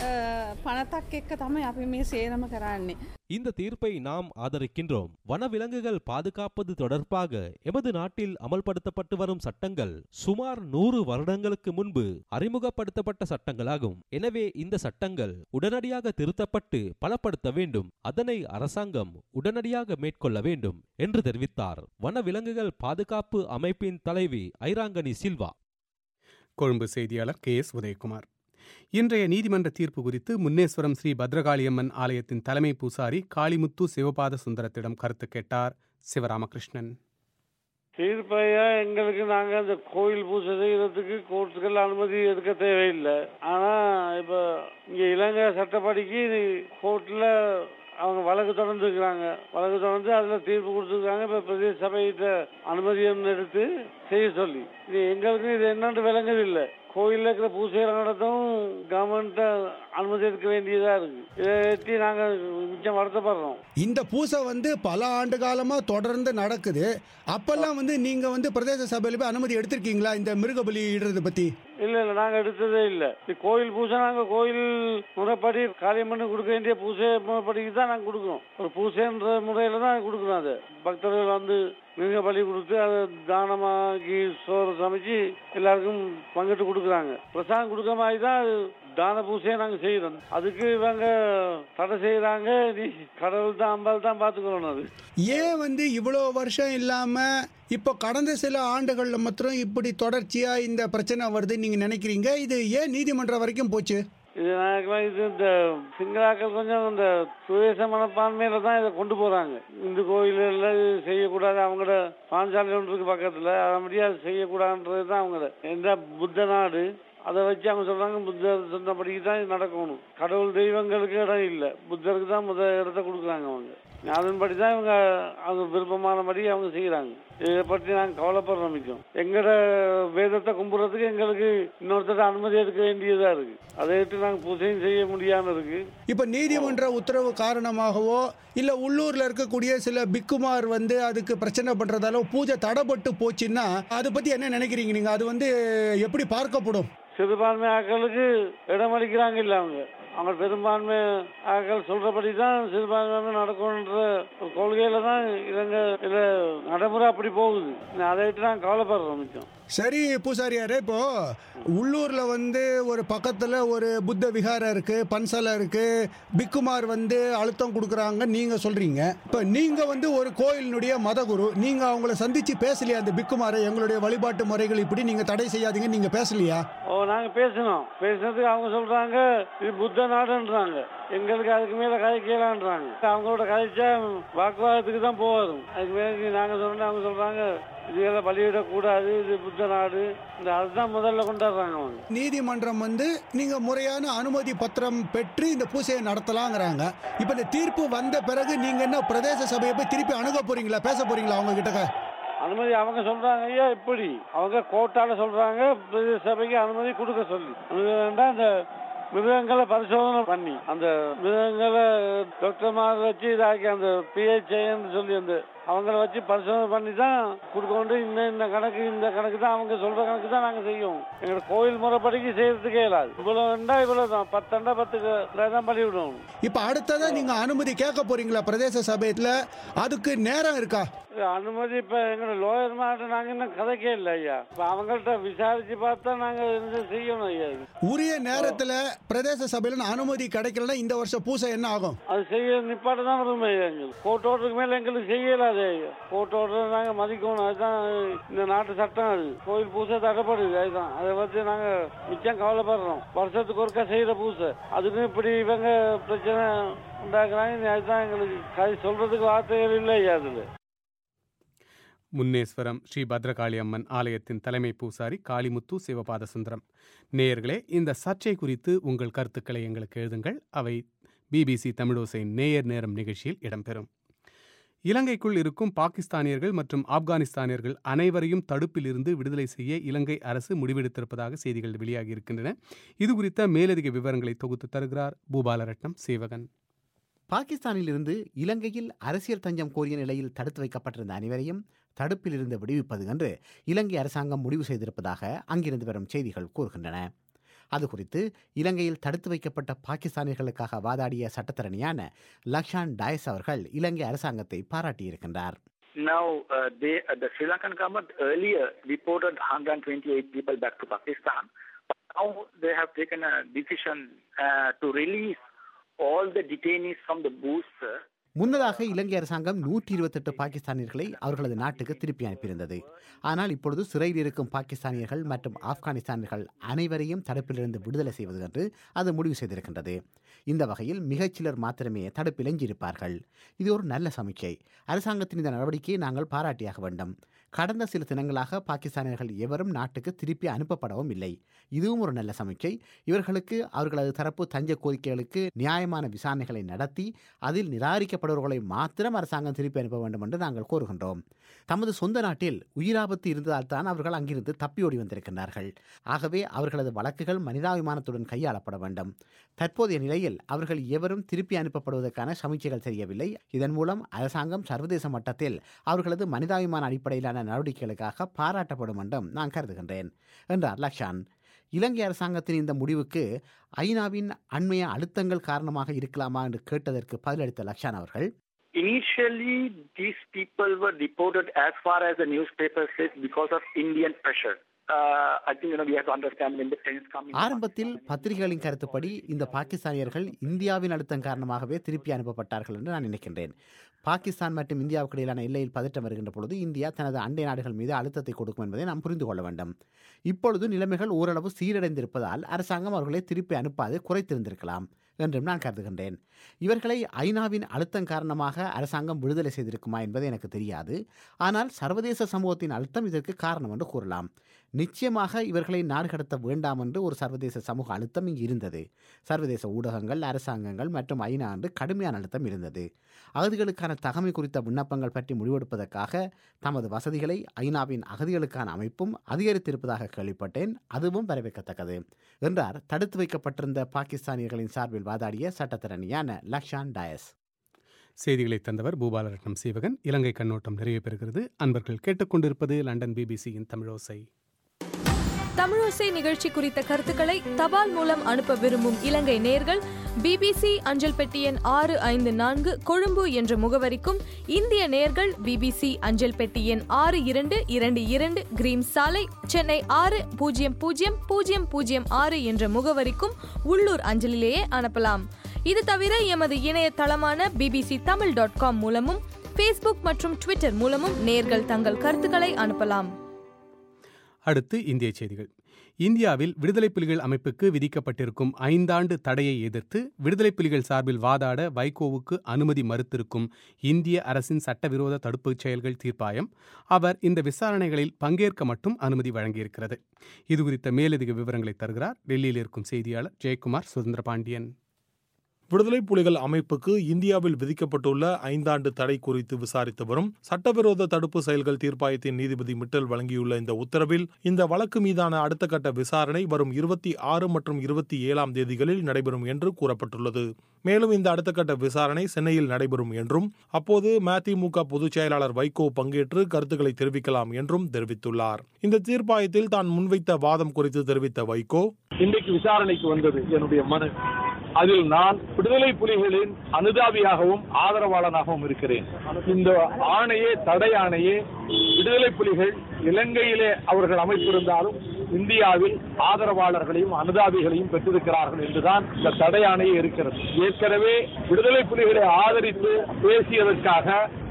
පනතක් එක්ක තමයි අපි මේ සේරම කරන්නේ. இந்த தீர்ப்பை நாம் ஆதரிக்கின்றோம். வனவிலங்குகள் பாதுகாப்பது தொடர்பாக எமது நாட்டில் அமல்படுத்தப்பட்டு வரும் சட்டங்கள் சுமார் நூறு வருடங்களுக்கு முன்பு அறிமுகப்படுத்தப்பட்ட சட்டங்களாகும். எனவே இந்த சட்டங்கள் உடனடியாக திருத்தப்பட்டு பலப்படுத்த வேண்டும். அதனை அரசாங்கம் உடனடியாக மேற்கொள்ள வேண்டும் என்று தெரிவித்தார் வனவிலங்குகள் பாதுகாப்பு அமைப்பின் தலைவி ஐராங்கனி சில்வா. கொழும்பு செய்தியாளர் கே எஸ் உதயகுமார். இன்றைய நீதிமன்ற தீர்ப்பு குறித்து முன்னேஸ்வரம் ஸ்ரீ பத்ரகாளியம்மன் ஆலயத்தின் தலைமை பூசாரி காளிமுத்து சிவபாத சுந்தரத்திடம் கருத்து கேட்டார் சிவராமகிருஷ்ணன். தீர்ப்பையா எங்களுக்கு நாங்க அந்த கோயில் பூஜை செய்யறதுக்கு கோர்ட்டுகள் அனுமதி எடுக்க தேவையில்லை. ஆனா இப்ப இங்க இலங்கை சட்டப்படிக்கு கோர்ட்ல அவங்க வழக்கு தொடர்ந்துருக்கிறாங்க. வழக்கு தொடர்ந்து அதுல தீர்ப்பு கொடுத்துருக்காங்க. இப்ப பிரதேச சபையிட்ட அனுமதி எடுத்து செய்ய சொல்லி இது எங்களுக்கு இது என்னன்னு விளங்குது இல்லை. கோயிலில் இருக்கிற பூசைகளை நடத்தவும் கவர்மெண்ட்ட அனுமதி எடுக்க வேண்டியதா இருக்கு. இதை வச்சு நாங்க மிச்சம் வருத்தப்படுறோம். இந்த பூசை வந்து பல ஆண்டு காலமா தொடர்ந்து நடக்குது. அப்பெல்லாம் வந்து நீங்க வந்து பிரதேச சபையில போய் அனுமதி எடுத்திருக்கீங்களா இந்த மிருகபலி இடுறது பத்தி? இல்ல இல்ல நாங்க எடுத்ததே இல்ல. கோயில் பூசை நாங்க கோயில் முறைப்படி காளியம்மன் கொடுக்க வேண்டிய பூசை முறைப்படிக்கு தான் நாங்க கொடுக்கணும். ஒரு பூசைன்ற முறையில தான் கொடுக்கணும். அது பக்தர்கள் வந்து மிருக பலி கொடுத்து அதை தானமாக்கி சோறு சமைச்சு எல்லாருக்கும் பங்கிட்டு கொடுக்குறாங்க. பிரசாதம் கொடுக்க மாதிரி தான் தான பூசையை நாங்க செய்யறோம். அதுக்கு இவங்க தடை செய்யறாங்க. கடவுள் தான் அம்பாள் தான் பாத்துக்கணும். அது ஏன் வந்து இவ்வளவு வருஷம் இல்லாம இப்போ கடந்த சில ஆண்டுகள்ல மாத்திரம் இப்படி தொடர்ச்சியா இந்த பிரச்சனை வருது நீங்க நினைக்கிறீங்க? இது ஏன் நீதிமன்றம் வரைக்கும் போச்சு? இது இது இந்த சிங்களாக்கள் கொஞ்சம் இந்த சுயேச மனப்பான்மையில தான் இதை கொண்டு போறாங்க. இந்து கோயில செய்யக்கூடாது, அவங்களோட பாஞ்சாலை ஒன்றுக்கு பக்கத்துல அதை முடியாது செய்யக்கூடாதுன்றது தான் அவங்களோட எந்த புத்த நாடு. அதை வச்சு அவங்க சொல்றாங்க புத்தர் சொன்னபடிக்கு தான் இது நடக்கணும். கடவுள் தெய்வங்களுக்கு இடம் இல்லை, புத்தருக்கு தான் முதல் இடத்த கொடுக்குறாங்க அவங்க. அதன்படி தான் இவங்க அவங்க விருப்பமானபடி அவங்க செய்யறாங்க. இதை பற்றி நாங்கள் கவலைப்படுறோம். மிச்சம் எங்களோட வேதத்தை கும்பிட்றதுக்கு எங்களுக்கு இன்னொருத்தர அனுமதி எடுக்க வேண்டியதா இருக்கு. அதை விட்டு நாங்கள் பூஜையும் செய்ய முடியாம இருக்கு. இப்ப நீதிமன்ற உத்தரவு காரணமாகவோ இல்ல உள்ளூர்ல இருக்கக்கூடிய சில பிக்குமார் வந்து அதுக்கு பிரச்சனை பண்றதால பூஜை தடைப்பட்டு போச்சுன்னா அதை பத்தி என்ன நினைக்கிறீங்க நீங்க? அது வந்து எப்படி பார்க்கப்படும்? சிறுபான்மை ஆக்களுக்கு இடம் அளிக்கிறாங்க இல்ல அவங்க அவங்க பெரும்பான்மை ஆக்கள் சொல்றபடி தான் சிறுபான்மை நடக்கும்ன்ற கொள்கையில தான் இவங்க இதுல நடைமுறை அப்படி போகுது. அதை விட்டு நான் கவலைப்படுறோம். மிச்சம் சரி பூசாரியாரே, இப்போ உள்ளூர்ல வந்து ஒரு பக்கத்துல ஒரு புத்த விகாரம் இருக்கு, பன்சலை இருக்கு, பிக்குமார் வந்து அழுத்தம் கொடுக்குறாங்க நீங்க சொல்றீங்க. இப்ப நீங்க வந்து ஒரு கோயிலினுடைய மதகுரு, நீங்க அவங்கள சந்திச்சு பேசலையா? அந்த பிக்குமாரை எங்களுடைய வழிபாட்டு முறைகள் இப்படி நீங்க தடை செய்யாதீங்க நீங்க பேசலையா? ஓ நாங்க பேசணும். பேசுறதுக்கு அவங்க சொல்றாங்க இது புத்த நாடுன்றாங்க. எங்களுக்கு அதுக்கு மேல கதைக்கலான்றாங்க. அவங்களோட கதைச்சா வாக்குவாதத்துக்கு தான் போவாரும். அதுக்கு மேல நாங்க சொன்னா அவங்க சொல்றாங்க இதெல்லாம் பலியிடக்கூடாது, இது புத்த நாடு. இந்த அதுதான் முதல்ல கொண்டாடுறாங்க அவங்க. நீதிமன்றம் வந்து நீங்க முறையான அனுமதி பத்திரம் பெற்று இந்த பூசையை நடத்தலாங்கிறாங்க. இப்ப இந்த தீர்ப்பு வந்த பிறகு நீங்க என்ன பிரதேச சபையை போய் திருப்பி அணுக போறீங்களா, பேச போறீங்களா அவங்க கிட்ட? அனுமதி அவங்க சொல்றாங்க ஐயா இப்படி அவங்க கோர்ட்டால சொல்றாங்க பிரதேச சபைக்கு அனுமதி கொடுக்க சொல்லி. வேண்டாம் இந்த மிருகங்களை பரிசோதனை பண்ணி அந்த மிருகங்களை டாக்டர்மார் வச்சு இதாக்கி அந்த பிஹெச்ஐன்னு சொல்லி அந்த அவங்கள வச்சு பரிசோதனை பண்ணி தான் கொடுக்கொண்டு இந்த இந்த கணக்கு இந்த கணக்கு தான் அவங்க சொல்ற கணக்கு தான் நாங்க செய்வோம். எங்களோட கோயில் முறைப்படிக்கு செய்யறதுக்கே இல்லாது. இவ்வளவு ரெண்டா இவ்வளவு தான் பத்தண்டா பத்துக்கு தான் பண்ணி விடுவோம். இப்ப அடுத்ததான் நீங்க அனுமதி கேட்க போறீங்களா பிரதேச சபையத்துல? அதுக்கு நேரம் இருக்கா? அனுமதி இப்ப எங்களோட லோயர் மாட்ட நாங்க இன்னும் கதைக்கே இல்லை ஐயா. இப்ப அவங்கள்ட்ட விசாரிச்சு பார்த்தா நாங்க செய்யணும் ஐயா. உரிய நேரத்துல பிரதேச சபையில அனுமதி கிடைக்கலன்னா இந்த வருஷம் பூசை என்ன ஆகும்? அது செய்ய நிப்பாட்ட தான் வரும் ஐயா. எங்களுக்கு கோர்ட் ஓட்டுக்கு மேல எங்களுக்கு செய்யலாது. அது போட்டோட நாங்க மதிக்கணும். அதுதான் இந்த நாட்டு சட்டம். அது கோயில் பூசை தடைப்படுது. அதுதான் அதை பத்தி நாங்க மிச்சம் கவலைப்படுறோம். வருஷத்துக்கு ஒருக்கா செய்யற பூசை அதுக்கும் இப்படி இவங்க பிரச்சனை உண்டாக்குறாங்க. அதுதான் எங்களுக்கு கை சொல்றதுக்கு வார்த்தைகள் இல்லை. அதுல முன்னேஸ்வரம் ஸ்ரீ பத்ரகாளி அம்மன் ஆலயத்தின் தலைமை பூசாரி காளிமுத்து சிவபாத சுந்தரம். நேயர்களே, இந்த சர்ச்சை குறித்து உங்கள் கருத்துக்களை எங்களுக்கு எழுதுங்கள். அவை பிபிசி தமிழோசை நேயர் நேரம் நிகழ்ச்சியில் இடம்பெறும். இலங்கைக்குள் இருக்கும் பாகிஸ்தானியர்கள் மற்றும் ஆப்கானிஸ்தானியர்கள் அனைவரையும் தடுப்பில் இருந்து விடுதலை செய்ய இலங்கை அரசு முடிவெடுத்திருப்பதாக செய்திகள் வெளியாகி இருக்கின்றன. இது குறித்த மேலதிக விவரங்களை தொகுத்து தருகிறார் பூபாலரட்னம் சேவகன். பாகிஸ்தானில் இருந்து இலங்கையில் அரசியல் தஞ்சம் கோரிய நிலையில் தடுத்து வைக்கப்பட்டிருந்த அனைவரையும் தடுப்பில் இருந்து விடுவிப்பது என்று இலங்கை அரசாங்கம் முடிவு செய்திருப்பதாக அங்கிருந்து வரும் செய்திகள் கூறுகின்றன. அது குறித்து இலங்கையில் தடுத்து வைக்கப்பட்ட பாகிஸ்தானியர்களுக்காக வாதாடிய சட்டத்தரணியான லக்ஷான் டயஸ் அவர்கள் இலங்கை அரசாங்கத்தை பாராட்டியிருக்கின்றார். Now, uh, they, uh, the Sri Lankan government earlier reported one hundred twenty-eight people back to Pakistan. But now they have taken a decision uh, to release all the detainees from the booth. முன்னதாக இலங்கை அரசாங்கம் நூற்றி இருபத்தெட்டு பாகிஸ்தானியர்களை அவர்களது நாட்டுக்கு திருப்பி அனுப்பியிருந்தது. ஆனால் இப்பொழுது சிறையில் இருக்கும் பாகிஸ்தானியர்கள் மற்றும் ஆப்கானிஸ்தானியர்கள் அனைவரையும் தடுப்பிலிருந்து விடுதலை செய்வது என்று அது முடிவு செய்திருக்கின்றது. இந்த வகையில் மிகச்சிலர் மாத்திரமே தடுப்பில் எஞ்சியிருப்பார்கள். இது ஒரு நல்ல சமிக்கை. அரசாங்கத்தின் இந்த நடவடிக்கையை நாங்கள் பாராட்டியாக வேண்டும். கடந்த சில தினங்களாக பாகிஸ்தானியர்கள் எவரும் நாட்டுக்கு திருப்பி அனுப்பப்படவும் இல்லை. இதுவும் ஒரு நல்ல சமிக்கை. இவர்களுக்கு அவர்களது தரப்பு தஞ்ச கோரிக்கைகளுக்கு நியாயமான விசாரணைகளை நடத்தி அதில் நிராகரிக்கப்படுபவர்களை மாத்திரம் அரசாங்கம் திருப்பி அனுப்ப வேண்டும் என்று நாங்கள் கோருகின்றோம். தமது சொந்த நாட்டில் உயிராபத்து இருந்ததால் தான் அவர்கள் அங்கிருந்து தப்பியோடி வந்திருக்கின்றார்கள். ஆகவே அவர்களது வழக்குகள் மனிதாபிமானத்துடன் கையாளப்பட வேண்டும். தற்போதைய நிலையில் அவர்கள் எவரும் திருப்பி அனுப்பப்படுவதற்கான சமிக்கைகள் தெரியவில்லை. இதன் மூலம் அரசாங்கம் சர்வதேச மட்டத்தில் அவர்களது மனிதாபிமான அடிப்படையிலான நடவடிக்கைகளுக்காக பாராட்டப்படும் என்றும் நான் கருதுகின்றேன் என்றார் லக்ஷான். இலங்கை அரசாங்கத்தின் இந்த முடிவுக்கு ஐநாவின் அண்மைய அழுத்தங்கள் காரணமாக இருக்கலாமா என்று கேட்டதற்கு பதிலளித்த லக்ஷான் அவர்கள், Initially, these people were deported as far as the newspaper says because of Indian pressure. Uh, I think you know we have to understand when the trains come in. ஆரம்பத்தில் பத்திரிகைகளின் கருத்துப்படி இந்த பாகிஸ்தானியர்கள் இந்தியாவின் அழுத்தம் காரணமாகவே திருப்பி அனுப்பப்பட்டார்கள் என்று நான் நினைக்கின்றேன். பாகிஸ்தான் மற்றும் இந்தியாவுக்கு இடையிலான எல்லையில் பதற்றம் வருகின்ற பொழுது இந்தியா தனது அண்டை நாடுகள் மீது அழுத்தத்தை கொடுக்கும் என்பதை நாம் புரிந்து கொள்ள வேண்டும். இப்பொழுது நிலைமைகள் ஓரளவு சீரடைந்திருப்பதால் அரசாங்கம் அவர்களை திருப்பி அனுப்பாது குறைத்திருந்திருக்கலாம் என்றும் நான் கருதுகின்றேன். இவர்களை ஐநாவின் அழுத்தம் காரணமாக அரசாங்கம் விடுதலை செய்திருக்குமா என்பது எனக்கு தெரியாது. ஆனால் சர்வதேச சமூகத்தின் அழுத்தம் இதற்கு காரணம் என்று கூறலாம். நிச்சயமாக இவர்களை நாடு கடத்த வேண்டாம் என்று ஒரு சர்வதேச சமூக அழுத்தம் இங்கு இருந்தது. சர்வதேச ஊடகங்கள், அரசாங்கங்கள் மற்றும் ஐநா என்று கடுமையான அழுத்தம் இருந்தது. அகதிகளுக்கான தகமை குறித்த விண்ணப்பங்கள் பற்றி முடிவெடுப்பதற்காக தமது வசதிகளை ஐநாவின் அகதிகளுக்கான அமைப்பும் அதிகரித்திருப்பதாக கேள்விப்பட்டேன். அதுவும் வரவேற்கத்தக்கது என்றார் தடுத்து வைக்கப்பட்டிருந்த பாகிஸ்தானியர்களின் சார்பில் வாதாடிய சட்டத்தரணியான லக்ஷான் டயஸ். செய்திகளை தந்தவர் பூபாலரட்னம் சீவகன். இலங்கை கண்ணோட்டம் நிறைவு பெறுகிறது. அன்பர்கள் கேட்டுக்கொண்டிருப்பது லண்டன் பிபிசியின் தமிழோசை. தமிழோசை நிகழ்ச்சி குறித்த கருத்துக்களை தபால் மூலம் அனுப்ப விரும்பும் இலங்கை நேயர்கள் பிபிசி அஞ்சல் பெட்டி எண் ஆறு ஐந்து நான்கு கொழும்பு என்ற முகவரிக்கும், இந்திய நேயர்கள் பிபிசி அஞ்சல் பெட்டி எண் ஆறு இரண்டு இரண்டு இரண்டு கிரீம் சாலை, சென்னை ஆறு பூஜ்ஜியம் பூஜ்ஜியம் பூஜ்ஜியம் பூஜ்ஜியம் ஆறு என்ற முகவரிக்கும் உள்ளூர் அஞ்சலிலேயே அனுப்பலாம். இது தவிர எமது இணையதளமான பிபிசி தமிழ் டாட் காம் மூலமும் ஃபேஸ்புக் மற்றும் ட்விட்டர் மூலமும் நேயர்கள் தங்கள் கருத்துக்களை அனுப்பலாம். அடுத்து இந்திய செய்திகள். இந்தியாவில் விடுதலை புலிகள் அமைப்புக்கு விதிக்கப்பட்டிருக்கும் ஐந்தாண்டு தடையை எதிர்த்து விடுதலை புலிகள் சார்பில் வாதாட வைகோவுக்கு அனுமதி மறுத்திருக்கும் இந்திய அரசின் சட்டவிரோத தடுப்புச் செயல்கள் தீர்ப்பாயம் அவர் இந்த விசாரணைகளில் பங்கேற்க மட்டும் அனுமதி வழங்கியிருக்கிறது. இதுகுறித்த மேலதிக விவரங்களை தருகிறார் டெல்லியில் இருக்கும் செய்தியாளர் ஜெயக்குமார் சுதந்திர பாண்டியன். விடுதலை புலிகள் அமைப்புக்கு இந்தியாவில் விதிக்கப்பட்டுள்ள ஐந்தாண்டு தடை குறித்து விசாரித்து வரும் சட்டவிரோத தடுப்பு செயல்கள் தீர்ப்பாயத்தின் நீதிபதி மிட்டல் வழங்கியுள்ள இந்த உத்தரவில் இந்த வழக்கு மீதான அடுத்த கட்ட விசாரணை வரும் இருபத்தி ஆறு மற்றும் இருபத்தி ஏழாம் தேதிகளில் நடைபெறும் என்று கூறப்பட்டுள்ளது. மேலும் இந்த அடுத்த கட்ட விசாரணை சென்னையில் நடைபெறும் என்றும் அப்போது மதிமுக பொதுச் செயலாளர் வைகோ பங்கேற்று கருத்துக்களை தெரிவிக்கலாம் என்றும் தெரிவித்துள்ளார். இந்த தீர்ப்பாயத்தில் தான் முன்வைத்த வாதம் குறித்து தெரிவித்த வைகோ, இன்றைக்கு விசாரணைக்கு வந்தது என்னுடைய மனு. அதில் நான் விடுதலை புலிகளின் அனுதாபியாகவும் ஆதரவாளனாகவும் இருக்கிறேன். இந்த ஆணையே தடை ஆணையே விடுதலை புலிகள் இலங்கையிலே அவர்கள் அமைப்பிருந்தாலும் இந்தியாவில் ஆதரவாளர்களையும் அனுதாபிகளையும் பெற்றிருக்கிறார்கள் என்றுதான் இந்த தடை ஆணையே இருக்கிறது. ஏற்கனவே விடுதலை புலிகளை ஆதரித்து பேசியதற்காக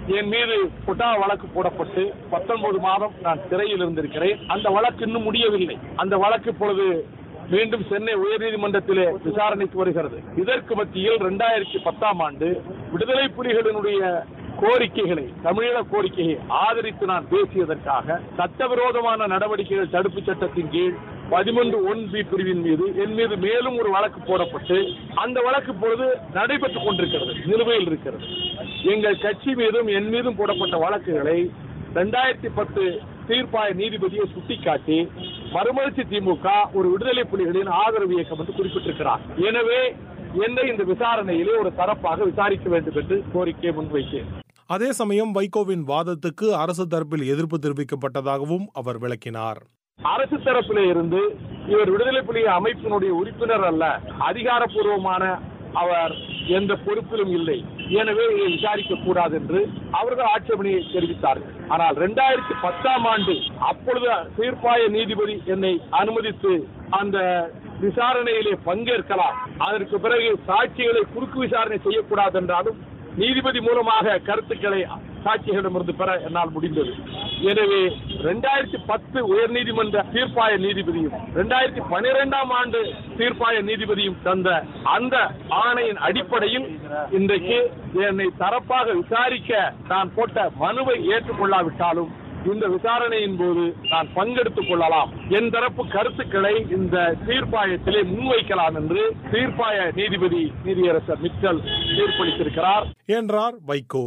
என் மீது குட்டா வழக்கு போடப்பட்டு பத்தொன்பது மாதம் நான் சிறையில் இருந்திருக்கிறேன். அந்த வழக்கு இன்னும் முடியவில்லை. அந்த வழக்கு இப்பொழுது மீண்டும் சென்னை உயர்நீதிமன்றத்திலே விசாரணைக்கு வருகிறது. இதற்கு மத்தியில் இரண்டாயிரத்தி பத்தாம் ஆண்டு விடுதலை புலிகளினுடைய கோரிக்கைகளை, தமிழீழ கோரிக்கையை ஆதரித்து நான் பேசியதற்காக சட்டவிரோதமான நடவடிக்கைகள் தடுப்பு சட்டத்தின் கீழ் பதிமூன்று ஒன் பி பிரிவின் மீது என் மீது மேலும் ஒரு வழக்கு போடப்பட்டு அந்த வழக்கு இப்பொழுது நடைபெற்றுக் கொண்டிருக்கிறது, நிலுவையில் இருக்கிறது. எங்கள் கட்சி மீதும் என் மீதும் போடப்பட்ட வழக்குகளை இரண்டாயிரத்தி பத்து தீர்ப்பாய நீதிபதியை சுட்டிக்காட்டி மறுமலர்ச்சி திமுக ஒரு விடுதலை புலிகளின் ஆதரவு இயக்கம் என்று குறிப்பிட்டிருக்கிறார். எனவே என்னை இந்த விசாரணையிலே ஒரு தரப்பாக விசாரிக்க வேண்டும் என்று கோரிக்கை முன்வைத்தேன். அதே சமயம் வைகோவின் வாதத்துக்கு அரசு தரப்பில் எதிர்ப்பு தெரிவிக்கப்பட்டதாகவும் அவர் விளக்கினார். அரசு தரப்பிலே இருந்து இவர் விடுதலை புலி அமைப்பினுடைய உறுப்பினர் அல்ல, அதிகாரப்பூர்வமான அவர் எந்த பொறுப்பிலும் இல்லை, எனவே இதை விசாரிக்க கூடாது என்று அவர்கள் ஆட்சேபனையை தெரிவித்தார்கள். ஆனால் இரண்டாயிரத்தி பத்தாம் ஆண்டு அப்பொழுது தீர்ப்பாய நீதிபதி என்னை அனுமதித்து அந்த விசாரணையிலே பங்கேற்கலாம், அதற்கு பிறகு சாட்சிகளை குறுக்கு விசாரணை செய்யக்கூடாது என்றாலும் நீதிபதி மூலமாக கருத்துக்களை சாட்சிகளிடமிருந்து பெற என்னால் முடிந்தது. எனவே இரண்டாயிரத்தி பத்து உயர்நீதிமன்ற தீர்ப்பாய நீதிபதியும் இரண்டாயிரத்தி பனிரெண்டாம் ஆண்டு தீர்ப்பாய நீதிபதியும் தந்த அந்த ஆணையின் அடிப்படையில் இன்றைக்கு என்னை தரப்பாக விசாரிக்க நான் போட்ட மனுவை ஏற்றுக்கொள்ளாவிட்டாலும் இந்த விசாரணையின் போது நான் பங்கெடுத்துக் கொள்ளலாம், என் தரப்பு கருத்துக்களை இந்த தீர்ப்பாயத்திலே முன்வைக்கலாம் என்று தீர்ப்பாய நீதிபதி நீதியரசர் மிச்சல் தீர்ப்பளித்திருக்கிறார் என்றார் வைகோ.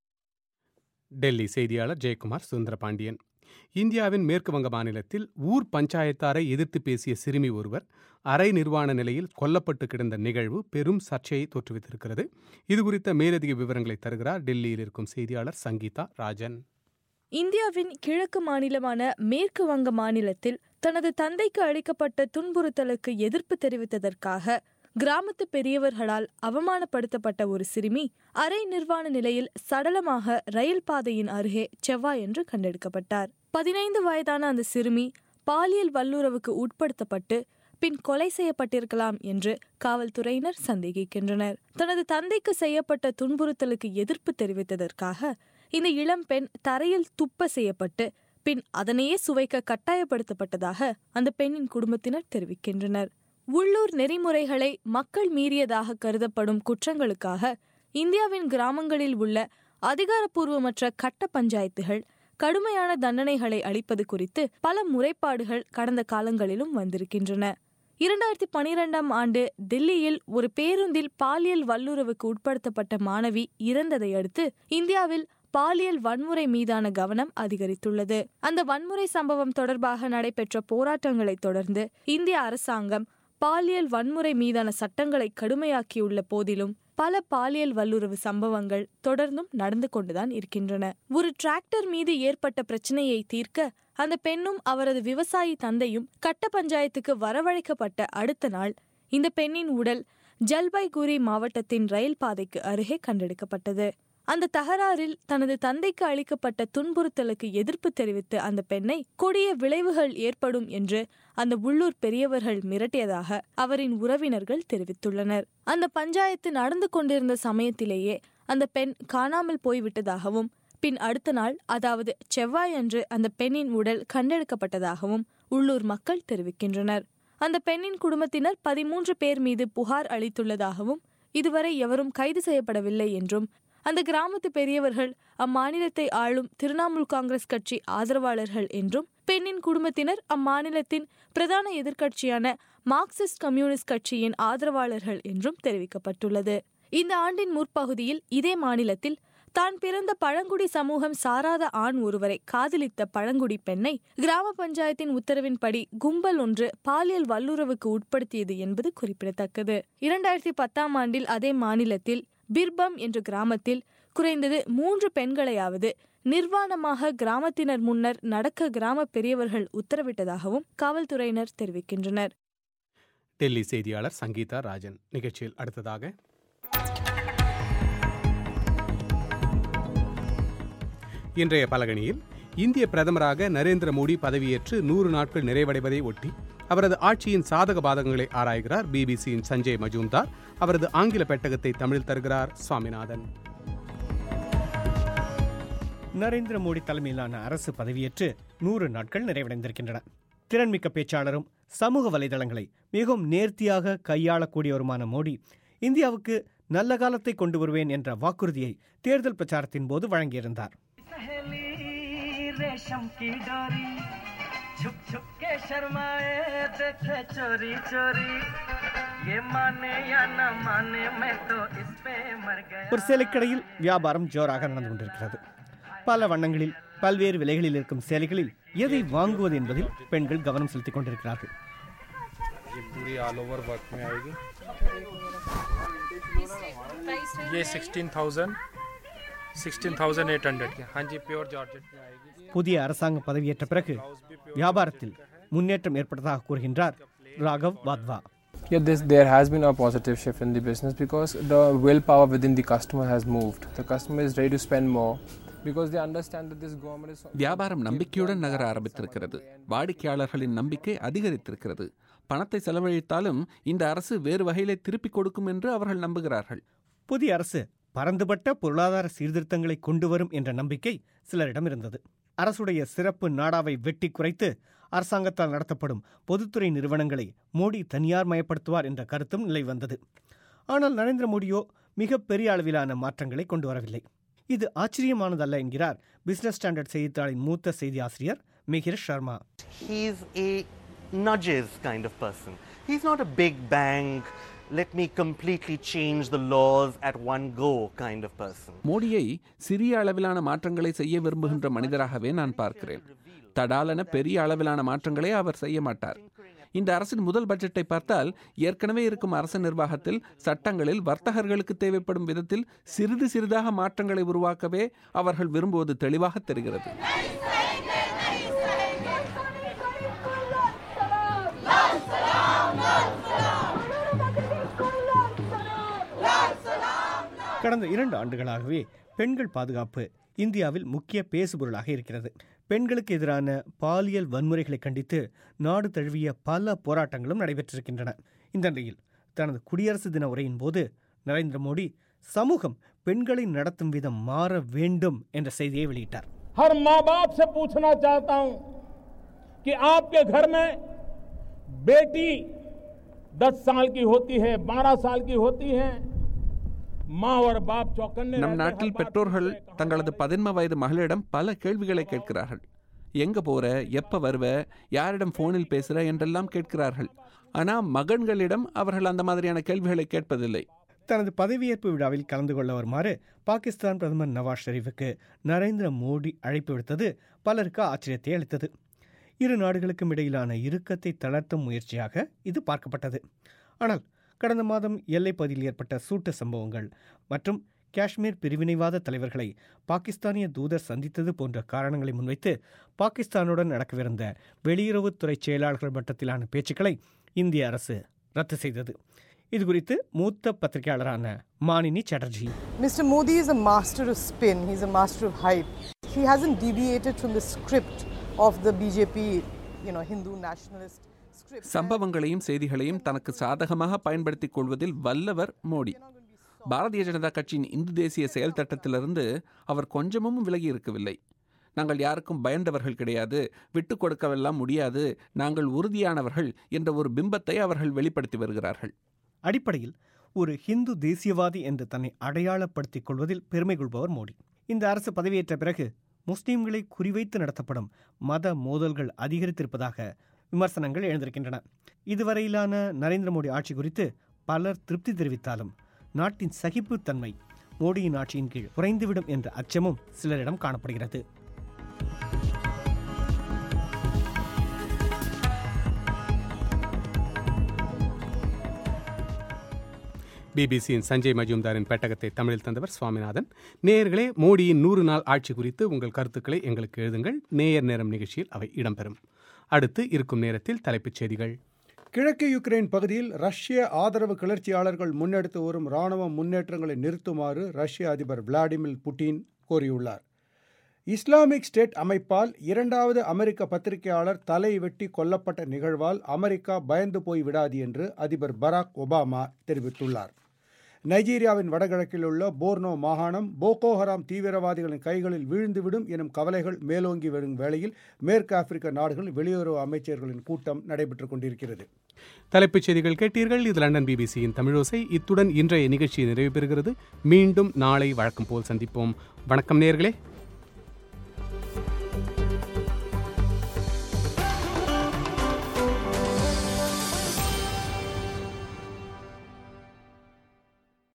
டெல்லி செய்தியாளர் ஜெயக்குமார் சுந்தரபாண்டியன். இந்தியாவின் மேற்கு வங்க மாநிலத்தில் ஊர் பஞ்சாயத்தாரை எதிர்த்து பேசிய சிறுமி ஒருவர் அரை நிர்வாண நிலையில் கொல்லப்பட்டு கிடந்த நிகழ்வு பெரும் சர்ச்சையை தோற்றுவித்திருக்கிறது. இதுகுறித்த மேலதிக விவரங்களை தருகிறார் டெல்லியில் இருக்கும் செய்தியாளர் சங்கீதா ராஜன். இந்தியாவின் கிழக்கு மாநிலமான மேற்கு வங்க மாநிலத்தில் தனது தந்தைக்கு அளிக்கப்பட்ட துன்புறுத்தலுக்கு எதிர்ப்பு தெரிவித்ததற்காக கிராமத்து பெரியவர்களால் அவமானப்படுத்தப்பட்ட ஒரு சிறுமி அரை நிர்வாண நிலையில் சடலமாக ரயில் பாதையின் அருகே செவ்வாயன்று கண்டெடுக்கப்பட்டார். பதினைந்து வயதான அந்த சிறுமி பாலியல் வல்லுறவுக்கு உட்படுத்தப்பட்டு பின் கொலை செய்யப்பட்டிருக்கலாம் என்று காவல்துறையினர் சந்தேகிக்கின்றனர். தனது தந்தைக்கு செய்யப்பட்ட துன்புறுத்தலுக்கு எதிர்ப்பு தெரிவித்ததற்காக இந்த இளம்பெண் தரையில் துப்ப செய்யப்பட்டு பின் அதனையே சுவைக்க கட்டாயப்படுத்தப்பட்டதாக அந்த பெண்ணின் குடும்பத்தினர் தெரிவிக்கின்றனர். உள்ளூர் நெறிமுறைகளை மக்கள் மீறியதாக கருதப்படும் குற்றங்களுக்காக இந்தியாவின் கிராமங்களில் உள்ள அதிகாரப்பூர்வமற்ற கட்ட பஞ்சாயத்துகள் கடுமையான தண்டனைகளை அளிப்பது குறித்து பல முறைப்பாடுகள் கடந்த காலங்களிலும் வந்திருக்கின்றன. இரண்டாயிரத்தி பனிரெண்டாம் ஆண்டு தில்லியில் ஒரு பேருந்தில் பாலியல் வல்லுறவுக்கு உட்படுத்தப்பட்ட மாணவி இறந்ததை அடுத்து இந்தியாவில் பாலியல் வன்முறை மீதான கவனம் அதிகரித்துள்ளது. அந்த வன்முறை சம்பவம் தொடர்பாக நடைபெற்ற போராட்டங்களை தொடர்ந்து இந்திய அரசாங்கம் பாலியல் வன்முறை மீதான சட்டங்களை கடுமையாக்கியுள்ள போதிலும் பல பாலியல் வல்லுறவு சம்பவங்கள் தொடர்ந்தும் நடந்து கொண்டுதான் இருக்கின்றன. ஒரு டிராக்டர் மீது ஏற்பட்ட பிரச்சனையை தீர்க்க அந்த பெண்ணும் அவரது விவசாயி தந்தையும் கட்ட பஞ்சாயத்துக்கு வரவழைக்கப்பட்ட அடுத்த நாள் இந்த பெண்ணின் உடல் ஜல்பைகுரி மாவட்டத்தின் ரயில் பாதைக்கு அருகே கண்டெடுக்கப்பட்டது. அந்த தகராறில் தனது தந்தைக்கு அளிக்கப்பட்ட துன்புறுத்தலுக்கு எதிர்ப்பு தெரிவித்து அந்த பெண்ணை கொடிய விளைவுகள் ஏற்படும் என்று அந்த உள்ளூர் பெரியவர்கள் மிரட்டியதாக அவரின் உறவினர்கள் தெரிவித்துள்ளனர். அந்த பஞ்சாயத்து நடந்து கொண்டிருந்த சமயத்திலேயே அந்த பெண் காணாமல் போய்விட்டதாகவும் பின் அடுத்த நாள் அதாவது செவ்வாயன்று அந்த பெண்ணின் உடல் கண்டெடுக்கப்பட்டதாகவும் உள்ளூர் மக்கள் தெரிவிக்கின்றனர். அந்த பெண்ணின் குடும்பத்தினர் பதிமூன்று பேர் மீது புகார் அளித்துள்ளதாகவும் இதுவரை எவரும் கைது செய்யப்படவில்லை என்றும் அந்த கிராமத்து பெரியவர்கள் அம்மாநிலத்தை ஆளும் திரிணாமுல் காங்கிரஸ் கட்சி ஆதரவாளர்கள் என்றும் பெண்ணின் குடும்பத்தினர் அம்மாநிலத்தின் பிரதான எதிர்க்கட்சியான மார்க்சிஸ்ட் கம்யூனிஸ்ட் கட்சியின் ஆதரவாளர்கள் என்றும் தெரிவிக்கப்பட்டுள்ளது. இந்த ஆண்டின் முற்பகுதியில் இதே மாநிலத்தில் தான் பிறந்த பழங்குடி சமூகம் சாராத ஆண் ஒருவரை காதலித்த பழங்குடி பெண்ணை கிராம பஞ்சாயத்தின் உத்தரவின்படி கும்பல் ஒன்று பாலியல் வல்லுறவுக்கு உட்படுத்தியது என்பது குறிப்பிடத்தக்கது. இரண்டாயிரத்தி பத்தாம் ஆண்டில் அதே மாநிலத்தில் பிர்பம் என்ற கிராமத்தில் குறைந்தது மூன்று பெண்களையாவது நிர்வாணமாக கிராமத்தினர் முன்னர் நடக்க கிராம பெரியவர்கள் உத்தரவிட்டதாகவும் காவல்துறையினர் தெரிவிக்கின்றனர். டெல்லி செய்தியாளர் சங்கீதா ராஜன். நிகழ்ச்சியில் அடுத்ததாக இன்றைய பலகணியில் இந்திய பிரதமராக நரேந்திர மோடி பதவியேற்று நூறு நாட்கள் நிறைவடைவதை ஒட்டி அவரது ஆட்சியின் சாதக பாதகங்களை ஆராய்கிறார் பிபிசியின் சஞ்சய் மஜூம்தார். அவரது ஆங்கில பெட்டகத்தை தமிழில் தருகிறார் சுவாமிநாதன். நரேந்திர மோடி தலைமையிலான அரசு பதவியேற்று நூறு நாட்கள் நிறைவடைந்திருக்கின்றன. திறன்மிக்க பேச்சாளரும் சமூக வலைதளங்களை மிகவும் நேர்த்தியாக கையாளக்கூடியவருமான மோடி இந்தியாவுக்கு நல்ல காலத்தை கொண்டு வருவேன் என்ற வாக்குறுதியை தேர்தல் பிரச்சாரத்தின் போது வழங்கியிருந்தார். ஒரு சேலைக்கடையில் வியாபாரம் ஜோராக நடந்து கொண்டிருக்கிறது. பல வண்ணங்களில் பல்வேறு விலைகளில் இருக்கும் சேலைகளில் எதை வாங்குவது என்பதில் பெண்கள் கவனம் செலுத்திக் கொண்டிருக்கிறார்கள். புதிய அரசாங்கம் பதவியேற்ற பிறகு வியாபாரத்தில் முன்னேற்றம் ஏற்பட்டதாக கூறுகின்றார் Raghav Wadhwa. Yeah, this, there has been a positive shift in the business because the willpower within the customer has moved. The customer is ready to spend more because they understand that this government is... வியாபாரம் நம்பிக்கையுடன் நகர ஆரம்பித்திருக்கிறது. வாடிக்கையாளர்களின் நம்பிக்கை அதிகரித்திருக்கிறது. பணத்தை செலவழித்தாலும் இந்த அரசு வேறு வகையிலே திருப்பிக் கொடுக்கும் என்று அவர்கள் நம்புகிறார்கள். புதிய அரசு பரந்துபட்ட பொருளாதார சீர்திருத்தங்களை கொண்டு வரும் என்ற நம்பிக்கை சிலரிடம் இருந்தது. அரசுடைய சிறப்பு நாடாவை வெட்டி குறைத்து அரசாங்கத்தால் நடத்தப்படும் பொதுத்துறை நிறுவனங்களை மோடி தனியார் மயப்படுத்துவார் என்ற கருத்தும் நிலை வந்தது. ஆனால் நரேந்திர மோடியோ மிக பெரிய அளவிலான மாற்றங்களை கொண்டு வரவில்லை. இது ஆச்சரியமானதல்ல என்கிறார் பிசினஸ் ஸ்டாண்டர்ட் செய்தித்தாளின் மூத்த செய்தி ஆசிரியர் Mihir Sharma. He is a nudges kind of person. He is not a big bang, let me completely change the laws at one go kind of person. மோடியை சிறிய அளவிலான மாற்றங்களை செய்ய விரும்புகின்ற மனிதராகவே நான் பார்க்கிறேன். தடாலன பெரிய அளவிலான மாற்றங்களை அவர் செய்ய மாட்டார். இந்த அரசின் முதல் பட்ஜெட்டை பார்த்தால் ஏற்கனவே இருக்கும் அரசு நிர்வாகத்தில் சட்டங்களில் வர்த்தகர்களுக்கு தேவைப்படும் விதத்தில் சிறிது சிறிதாக மாற்றங்களை உருவாக்கவே அவர்கள் விரும்புவது தெளிவாக தெரிகிறது. கடந்த இரண்டு ஆண்டுகளாகவே பெண்கள் பாதுகாப்பு இந்தியாவில் முக்கிய பேசுபொருளாக இருக்கிறது. பெண்களுக்கு எதிரான பாலியல் வன்முறைகளை கண்டித்து நாடு தழுவிய பல போராட்டங்களும் நடைபெற்றிருக்கின்றன. இந்த நிலையில் தனது குடியரசு தின உரையின் போது நரேந்திர மோடி சமூகம் பெண்களை நடத்தும் விதம் மாற வேண்டும் என்ற செய்தியை வெளியிட்டார். हर माँ बाप से पूछना चाहता हूं कि आपके घर में बेटी दस साल की होती है, बारह साल की होती है, நம் நாட்டில் பெற்றோர்கள் தங்களது பதின்ம வயது மகளிடம் பல கேள்விகளை கேட்கிறார்கள். எங்க போற, எப்ப வருவ, யாரிடம் போனில் பேசுற என்றெல்லாம் கேட்கிறார்கள். ஆனா மகன்களிடம் அவர்கள் அந்த மாதிரியான கேள்விகளை கேட்பதில்லை. தனது பதவியேற்பு விழாவில் கலந்து கொள்ள வருமாறு பாகிஸ்தான் பிரதமர் நவாஸ் ஷெரீஃபுக்கு நரேந்திர மோடி அழைப்பு விடுத்தது பலருக்கு ஆச்சரியத்தை அளித்தது. இரு நாடுகளுக்கும் இடையிலான இறுக்கத்தை தளர்த்தும் முயற்சியாக இது பார்க்கப்பட்டது. ஆனால் கடந்த மாதம் எல்லைப் பகுதியில் ஏற்பட்ட சூட்டு சம்பவங்கள் மற்றும் காஷ்மீர் பிரிவினைவாத தலைவர்களை பாகிஸ்தானிய தூதர் சந்தித்தது போன்ற காரணங்களை முன்வைத்து பாகிஸ்தானுடன் நடக்கவிருந்த வெளியுறவுத்துறை செயலாளர்கள் மட்டத்திலான பேச்சுக்களை இந்திய அரசு ரத்து செய்தது. இதுகுறித்து மூத்த பத்திரிகையாளரான மானினி Chatterjee. Mister Modi is a master of spin. He's a master of hype. He hasn't deviated from the script of the B J P, you know, Hindu nationalist. சம்பவங்களையும் செய்திகளையும் தனக்கு சாதகமாக பயன்படுத்திக் கொள்வதில் வல்லவர் மோடி. பாரதிய ஜனதா கட்சியின் இந்து தேசிய செயல் திட்டத்திலிருந்து அவர் கொஞ்சமும் விலகி இருக்கவில்லை. நாங்கள் யாருக்கும் பயந்தவர்கள் கிடையாது, விட்டுக் கொடுக்கவெல்லாம் முடியாது, நாங்கள் உறுதியானவர்கள் என்ற ஒரு பிம்பத்தை அவர்கள் வெளிப்படுத்தி வருகிறார்கள். அடிப்படையில் ஒரு ஹிந்து தேசியவாதி என்று தன்னை அடையாளப்படுத்திக் கொள்வதில் பெருமை கொள்பவர் மோடி. இந்த அரசு பதவியேற்ற பிறகு முஸ்லிம்களை குறிவைத்து நடத்தப்படும் மத மோதல்கள் அதிகரித்திருப்பதாக விமர்சனங்கள் எழுந்திருக்கின்றன. இதுவரையிலான நரேந்திர மோடி ஆட்சி குறித்து பலர் திருப்தி தெரிவித்தாலும் நாட்டின் சகிப்புத்தன்மை மோடியின் ஆட்சியின் கீழ் குறைந்துவிடும் என்ற அச்சமும் சிலரிடம் காணப்படுகிறது. பிபிசியின் சஞ்சய் மஜும்தாரின் பெட்டகத்தை தமிழில் தந்தவர் சுவாமிநாதன். நேயர்களே, மோடியின் நூறு நாள் ஆட்சி குறித்து உங்கள் கருத்துக்களை எங்களுக்கு எழுதுங்கள். நேயர் நேரம் நிகழ்ச்சியில் அவை இடம்பெறும். அடுத்து இருக்கும் நேரத்தில் தலைப்புச் செய்திகள். கிழக்கு யுக்ரைன் பகுதியில் ரஷ்ய ஆதரவு கிளர்ச்சியாளர்கள் முன்னெடுத்து வரும் இராணுவ முன்னேற்றங்களை நிறுத்துமாறு ரஷ்ய அதிபர் விளாடிமிர் புட்டின் கோரியுள்ளார். இஸ்லாமிக் ஸ்டேட் அமைப்பால் இரண்டாவது அமெரிக்க பத்திரிகையாளர் தலை வெட்டி கொல்லப்பட்ட நிகழ்வால் அமெரிக்கா பயந்து போய் விடாது என்று அதிபர் பராக் ஒபாமா தெரிவித்துள்ளார். நைஜீரியாவின் வடகிழக்கில் உள்ள போர்னோ மாகாணம் போகோ ஹராம் தீவிரவாதிகளின் கைகளில் வீழ்ந்துவிடும் எனும் கவலைகள் மேலோங்கி வரும் வேளையில் மேற்கு ஆப்பிரிக்க நாடுகளின் வெளியுறவு அமைச்சர்களின் கூட்டம் நடைபெற்றுக் கொண்டிருக்கிறது. தலைப்புச் செய்திகள் கேட்டீர்கள். இது லண்டன் பிபிசியின் தமிழோசை. இத்துடன் இன்றைய நிகழ்ச்சி நிறைவு பெறுகிறது. மீண்டும் நாளை வழக்கம் போல் சந்திப்போம். வணக்கம் நேயர்களே.